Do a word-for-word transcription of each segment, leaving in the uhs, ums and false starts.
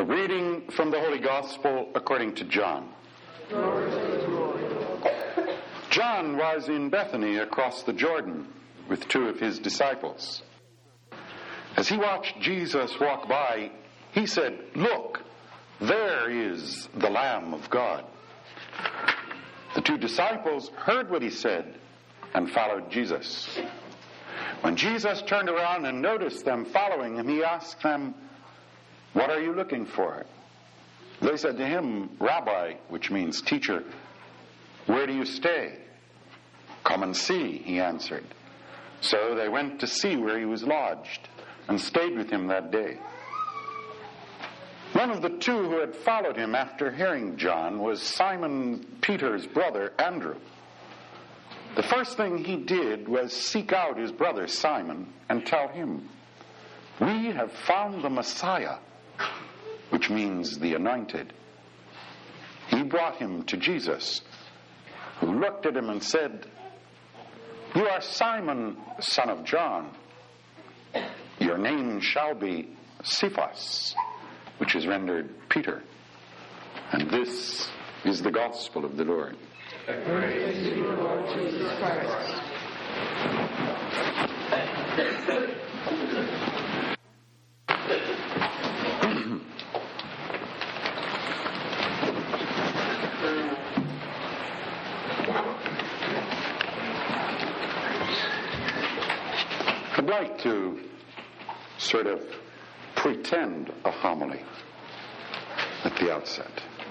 A reading from the Holy Gospel according to John. Glory to you, Lord. John was in Bethany across the Jordan with two of his disciples. As he watched Jesus walk by, he said, "Look, there is the Lamb of God." The two disciples heard what he said and followed Jesus. When Jesus turned around and noticed them following him, he asked them, "What are you looking for?" They said to him, "Rabbi," which means teacher, "where do you stay?" "Come and see," he answered. So they went to see where he was lodged and stayed with him that day. One of the two who had followed him after hearing John was Simon Peter's brother, Andrew. The first thing he did was seek out his brother Simon and tell him, "We have found the Messiah," which means the anointed. He brought him to Jesus, who looked at him and said, "You are Simon, son of John. Your name shall be Cephas," which is rendered Peter. And this is the gospel of the Lord. Praise to you, Lord Jesus Christ. I'd like to sort of pretend a homily at the outset.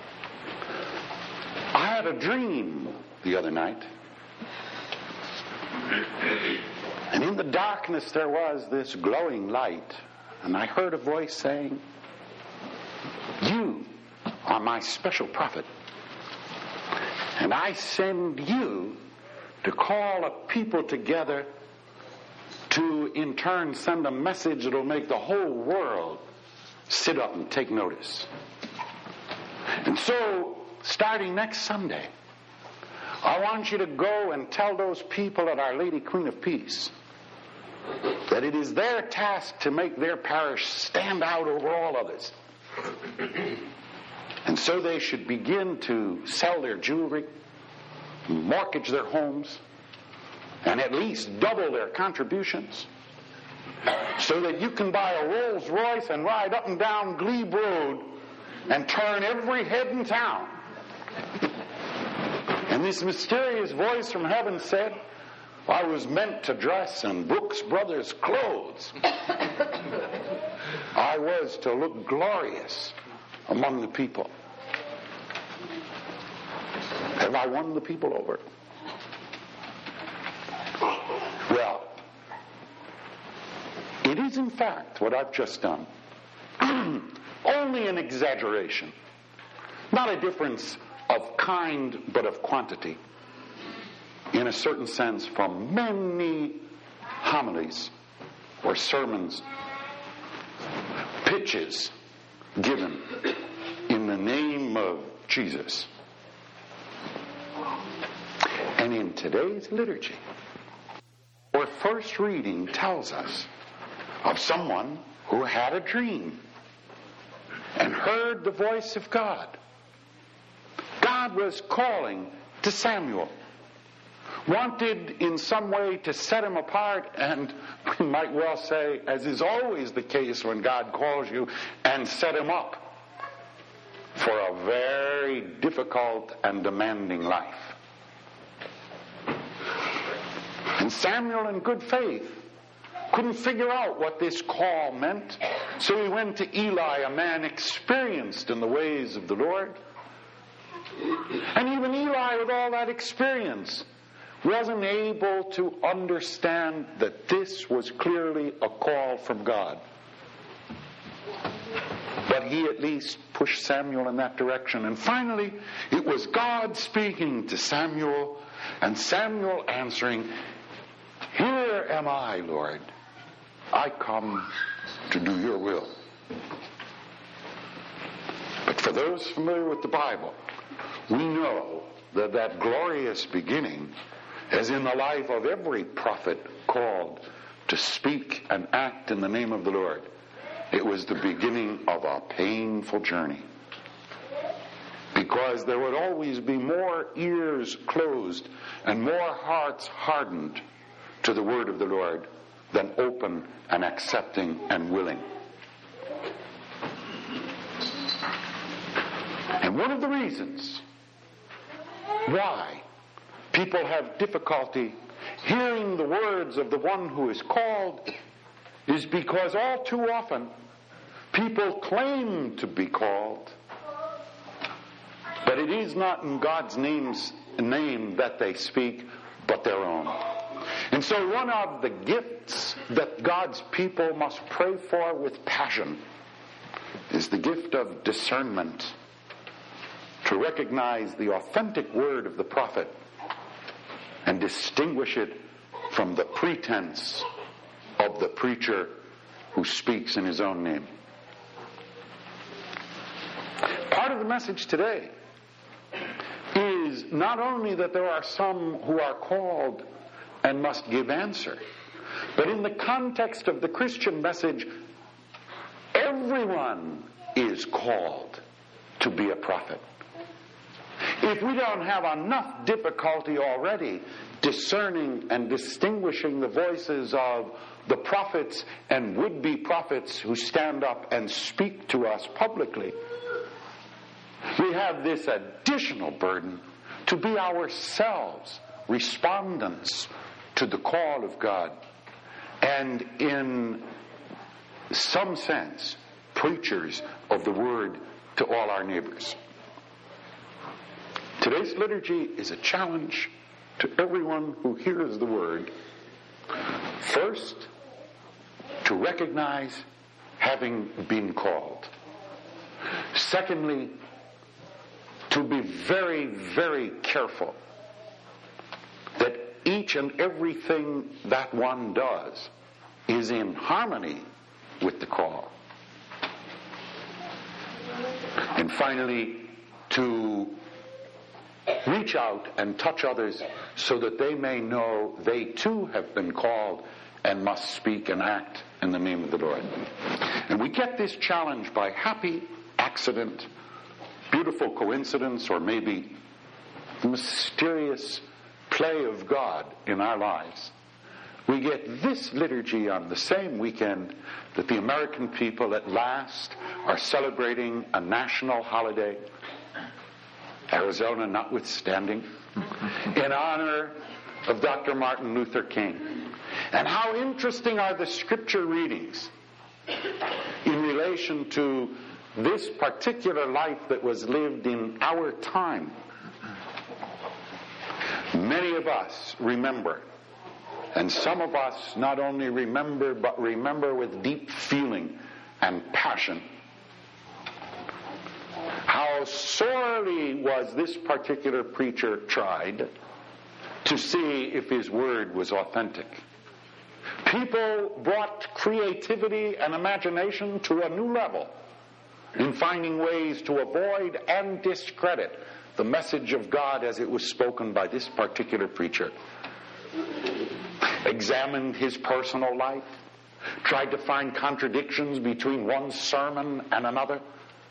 I had a dream the other night, and in the darkness there was this glowing light, and I heard a voice saying, "You are my special prophet, and I send you to call a people together to in turn send a message that will make the whole world sit up and take notice." And so, starting next Sunday, I want you to go and tell those people at Our Lady Queen of Peace that it is their task to make their parish stand out over all others. And so they should begin to sell their jewelry, mortgage their homes, and at least double their contributions, so that you can buy a Rolls Royce and ride up and down Glebe Road and turn every head in town. And this mysterious voice from heaven said, "I was meant to dress in Brooks Brothers clothes. I was to look glorious among the people." Have I won the people over? Well, it is in fact what I've just done. Only an exaggeration. Not a difference of kind, but of quantity. In a certain sense, from many homilies or sermons, pitches given in the name of Jesus. And in today's liturgy, our first reading tells us of someone who had a dream and heard the voice of God. God was calling to Samuel, wanted in some way to set him apart, and we might well say, as is always the case when God calls you, and set him up for a very difficult and demanding life. And Samuel, in good faith, couldn't figure out what this call meant, so he went to Eli, a man experienced in the ways of the Lord. And even Eli, with all that experience, wasn't able to understand that this was clearly a call from God. But he at least pushed Samuel in that direction. And finally, it was God speaking to Samuel, and Samuel answering, "Here am I, Lord. I come to do your will." But for those familiar with the Bible, we know that that glorious beginning, as in the life of every prophet called to speak and act in the name of the Lord, it was the beginning of a painful journey. Because there would always be more ears closed and more hearts hardened to the word of the Lord than open and accepting and willing. And one of the reasons why people have difficulty hearing the words of the one who is called is because all too often people claim to be called, but it is not in God's name's name that they speak, but their own. And so one of the gifts that God's people must pray for with passion is the gift of discernment, to recognize the authentic word of the prophet and distinguish it from the pretense of the preacher who speaks in his own name. Part of the message today is not only that there are some who are called and must give answer, but in the context of the Christian message, everyone is called to be a prophet. If we don't have enough difficulty already discerning and distinguishing the voices of the prophets and would-be prophets who stand up and speak to us publicly, we have this additional burden to be ourselves respondents to the call of God, and in some sense, preachers of the word to all our neighbors. Today's liturgy is a challenge to everyone who hears the word. First, to recognize having been called. Secondly, to be very, very careful that each and everything that one does is in harmony with the call. And finally, to reach out and touch others so that they may know they too have been called and must speak and act in the name of the Lord. And we get this challenge by happy accident, beautiful coincidence, or maybe mysterious play of God in our lives. We get this liturgy on the same weekend that the American people at last are celebrating a national holiday, Arizona notwithstanding, in honor of Doctor Martin Luther King. And how interesting are the scripture readings in relation to this particular life that was lived in our time. Many of us remember, and some of us not only remember, but remember with deep feeling and passion, how sorely was this particular preacher tried to see if his word was authentic. People brought creativity and imagination to a new level in finding ways to avoid and discredit the message of God as it was spoken by this particular preacher. Examined his personal life, tried to find contradictions between one sermon and another.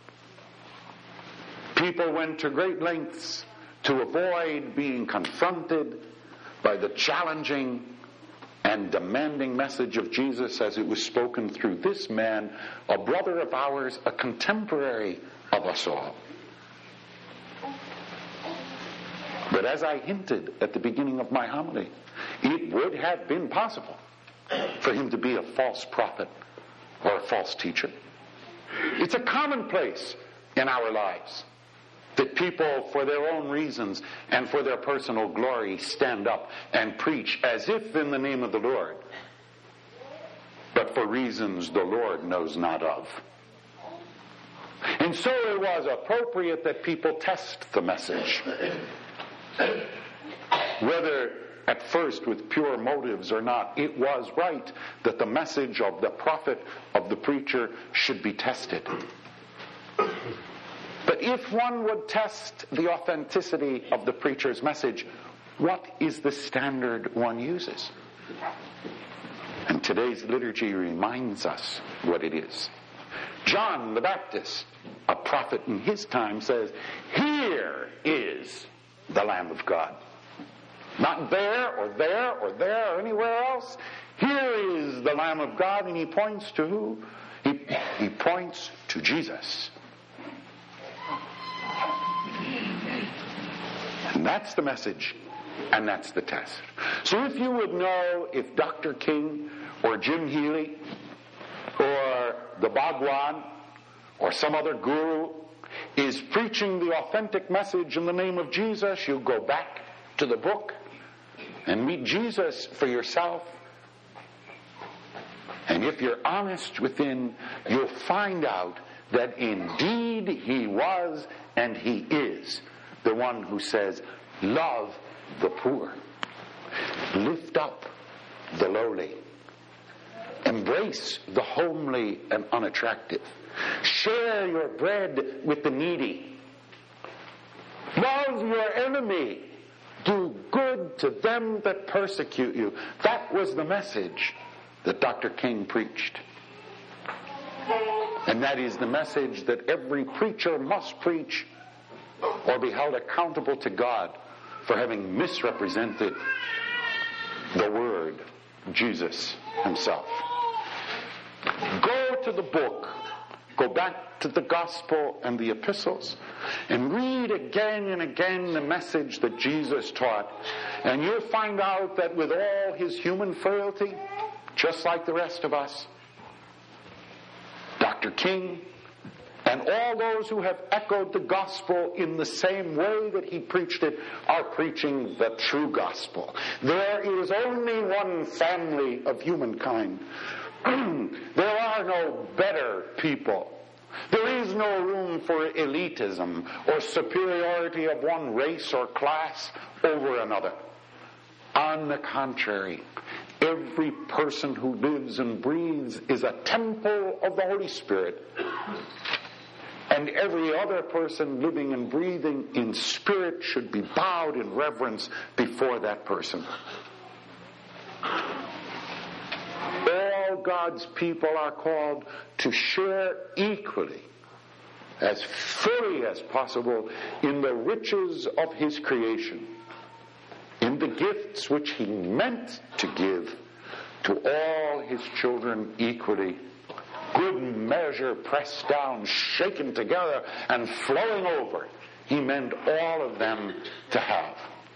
People went to great lengths to avoid being confronted by the challenging and demanding message of Jesus as it was spoken through this man, a brother of ours, a contemporary of us all. But as I hinted at the beginning of my homily, it would have been possible for him to be a false prophet or a false teacher. It's a commonplace in our lives that people, for their own reasons and for their personal glory, stand up and preach as if in the name of the Lord, but for reasons the Lord knows not of. And so it was appropriate that people test the message, whether at first with pure motives or not. It was right that the message of the prophet, of the preacher, should be tested. But if one would test the authenticity of the preacher's message, what is the standard one uses? And today's liturgy reminds us what it is. John the Baptist, a prophet in his time, says, "Here is the Lamb of God." Not there or there or there or anywhere else. Here is the Lamb of God, and he points to who? He, he points to Jesus. And that's the message, and that's the test. So if you would know if Doctor King or Jim Healy or the Bhagwan or some other guru is preaching the authentic message in the name of Jesus, you go back to the book and meet Jesus for yourself. And if you're honest within, you'll find out that indeed he was and he is the one who says, "Love the poor, lift up the lowly, embrace the homely and unattractive, share your bread with the needy, love your enemy, do good to them that persecute you." That was the message that Doctor King preached. And that is the message that every preacher must preach, or be held accountable to God for having misrepresented the Word, Jesus himself. Go to the book, go back to the Gospel and the epistles, and read again and again the message that Jesus taught, and you'll find out that with all his human frailty, just like the rest of us, Doctor King and all those who have echoed the gospel in the same way that he preached it are preaching the true gospel. There is only one family of humankind. There are no better people. There is no room for elitism or superiority of one race or class over another. On the contrary, every person who lives and breathes is a temple of the Holy Spirit. And every other person living and breathing in spirit should be bowed in reverence before that person. All God's people are called to share equally, as fully as possible, in the riches of his creation, in the gifts which he meant to give to all his children equally. Good measure, pressed down, shaken together, and flowing over, he meant all of them to have.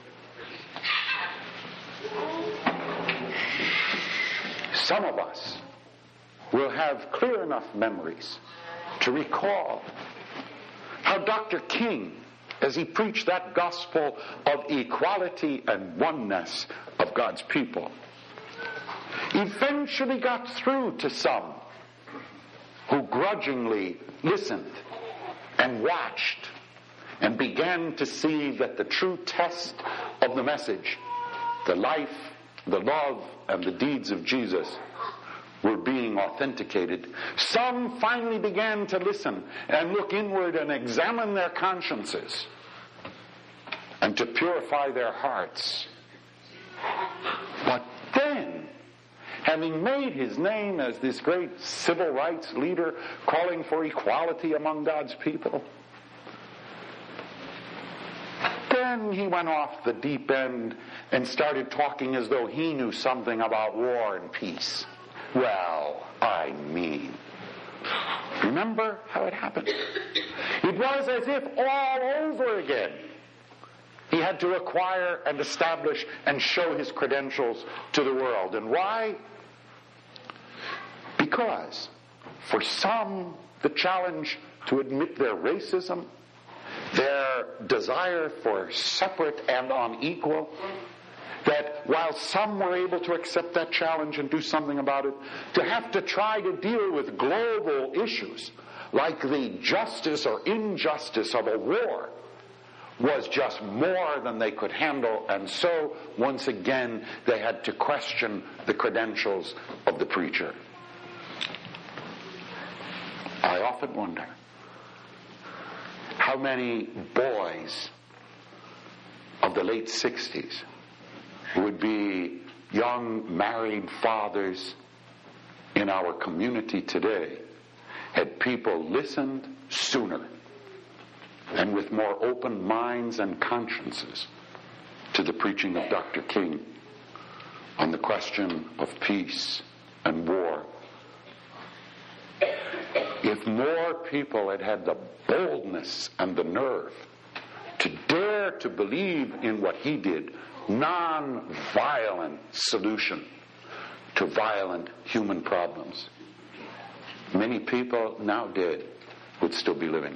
Some of us will have clear enough memories to recall how Doctor King, as he preached that gospel of equality and oneness of God's people, eventually got through to some who grudgingly listened and watched and began to see that the true test of the message, the life, the love, and the deeds of Jesus, were being authenticated. Some finally began to listen and look inward and examine their consciences and to purify their hearts. But then, having made his name as this great civil rights leader calling for equality among God's people, then he went off the deep end and started talking as though he knew something about war and peace. Well, I mean, remember how it happened? It was as if all over again he had to acquire and establish and show his credentials to the world. And why? Because for some, the challenge to admit their racism, their desire for separate and unequal, that while some were able to accept that challenge and do something about it, to have to try to deal with global issues like the justice or injustice of a war was just more than they could handle. And so, once again, they had to question the credentials of the preacher. I often wonder how many boys of the late sixties would be young married fathers in our community today had people listened sooner and with more open minds and consciences to the preaching of Doctor King on the question of peace and war. If more people had had the boldness and the nerve to dare to believe in what he did, non-violent solution to violent human problems, many people now dead would still be living.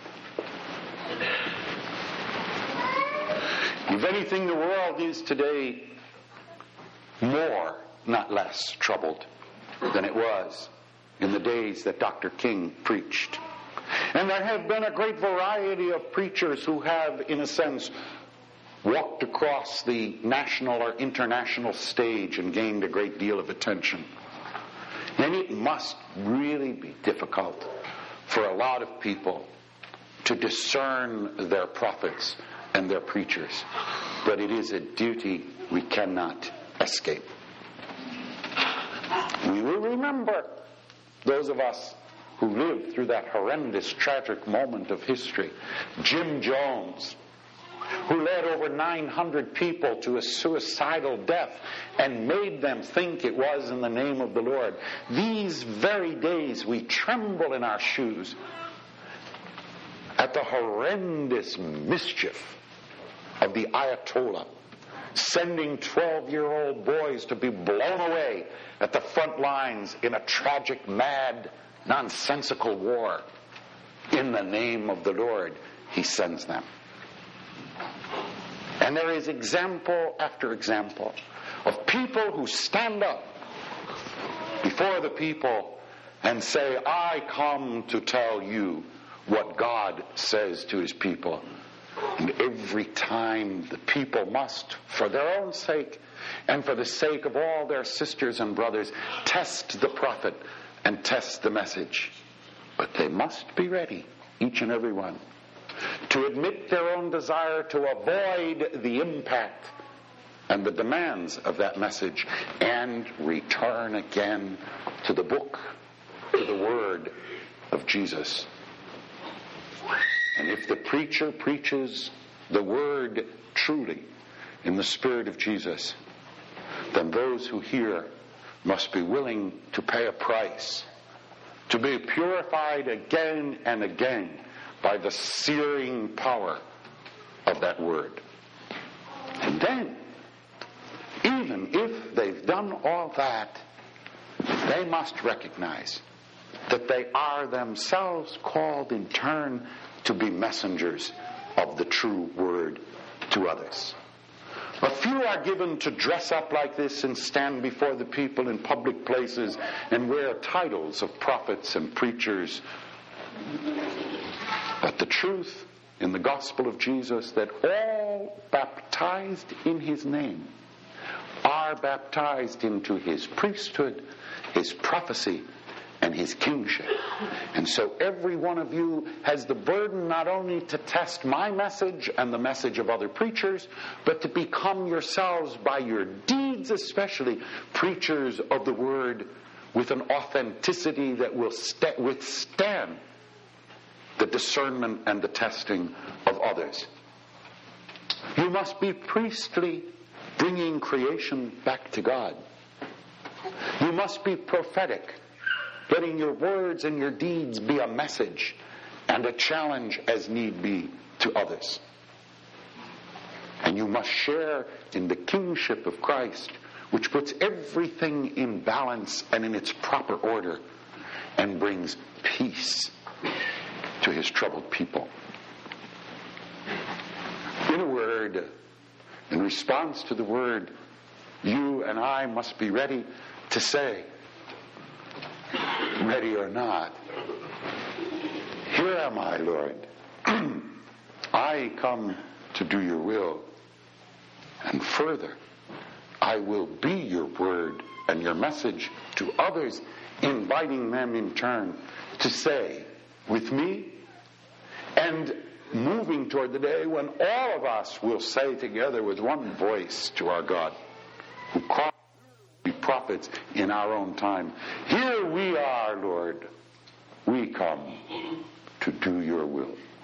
If anything, the world is today more, not less, troubled than it was in the days that Doctor King preached. And there have been a great variety of preachers who have, in a sense, walked across the national or international stage and gained a great deal of attention. And it must really be difficult for a lot of people to discern their prophets and their preachers. But it is a duty we cannot escape. We will remember, those of us who lived through that horrendous, tragic moment of history, Jim Jones, who led over nine hundred people to a suicidal death and made them think it was in the name of the Lord. These very days we tremble in our shoes at the horrendous mischief of the Ayatollah sending twelve-year-old boys to be blown away at the front lines in a tragic, mad, nonsensical war. In the name of the Lord, he sends them. And there is example after example of people who stand up before the people and say, I come to tell you what God says to his people. And every time the people must, for their own sake and for the sake of all their sisters and brothers, test the prophet and test the message. But they must be ready, each and every one, to admit their own desire to avoid the impact and the demands of that message and return again to the book, to the word of Jesus. And if the preacher preaches the word truly in the Spirit of Jesus, then those who hear must be willing to pay a price, to be purified again and again by the searing power of that word. And then, even if they've done all that, they must recognize that they are themselves called in turn to be messengers of the true word to others. A few are given to dress up like this and stand before the people in public places and wear titles of prophets and preachers. But the truth in the gospel of Jesus, that all baptized in his name are baptized into his priesthood, his prophecy, and his kingship. And so every one of you has the burden not only to test my message and the message of other preachers, but to become yourselves, by your deeds especially, preachers of the word with an authenticity that will st- withstand the discernment and the testing of others. You must be priestly, bringing creation back to God. You must be prophetic, letting your words and your deeds be a message and a challenge as need be to others. And you must share in the kingship of Christ, which puts everything in balance and in its proper order and brings peace to his troubled people. In a word, in response to the word, you and I must be ready to say, ready or not, here am I, Lord. I come to do your will. And further, I will be your word and your message to others, inviting them in turn to say, with me, and moving toward the day when all of us will say together with one voice to our God, who called us to be prophets in our own time, here we are, Lord. We come to do your will.